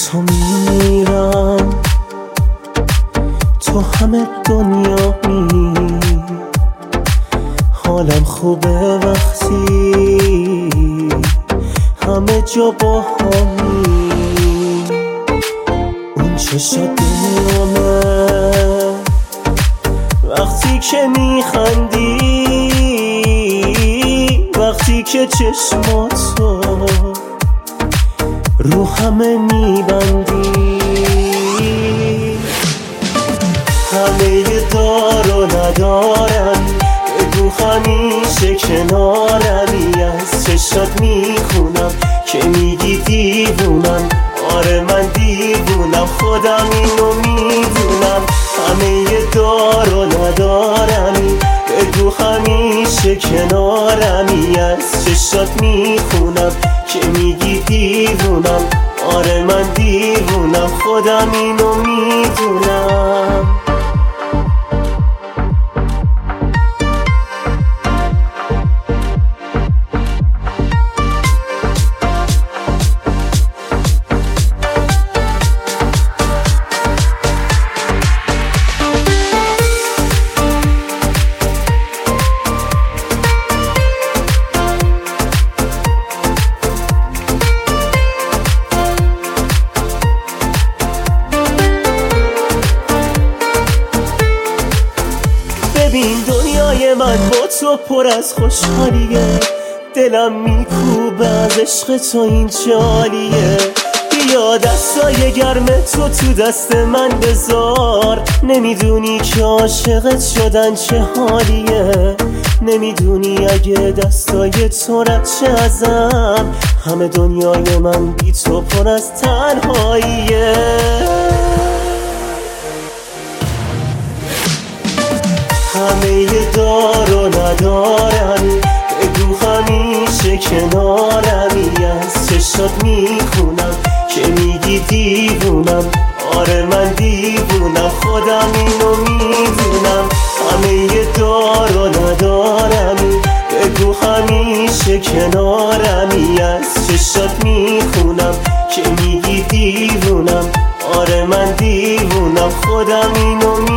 تو میرم، تو همه دنیا می، حالم خوبه وقتی همه جا با همی. اون چشات دنیامه وقتی که میخندی، وقتی که چشماتو رو همه میبندی. همه دار و ندارم، بگو همیشه کنارمی. از چشات میخونم که میگی دیوونم، آره من دیوونم، خودم اینو میدونم. همه دار و ندارمی، بگو همیشه کنارمی. از چشات میخونم که میگی دیوونم، آره من دیوونم، خودم اینو میدونم. ببین دنیای من با تو پر از خوشحالیه، دلم میکوبه از عشق تو این جالیه. بیا دستای گرم تو دست من بذار، نمیدونی که عاشقت شدن چه حالیه. نمیدونی اگه دستای تو رد چه ازم، همه دنیای من بی تو پر از تنهاییه. همه دار و ندارمی، بگو همیشه کنارمی. از چشات میخونم که میگی دیوونم، آره من دیوونم، خودم اینو میدونم. همه دار و ندارمی، بگو همیشه کنارمی. از چشات میخونم که میگی دیوونم، آره من دیوونم، خودم اینو میدونم.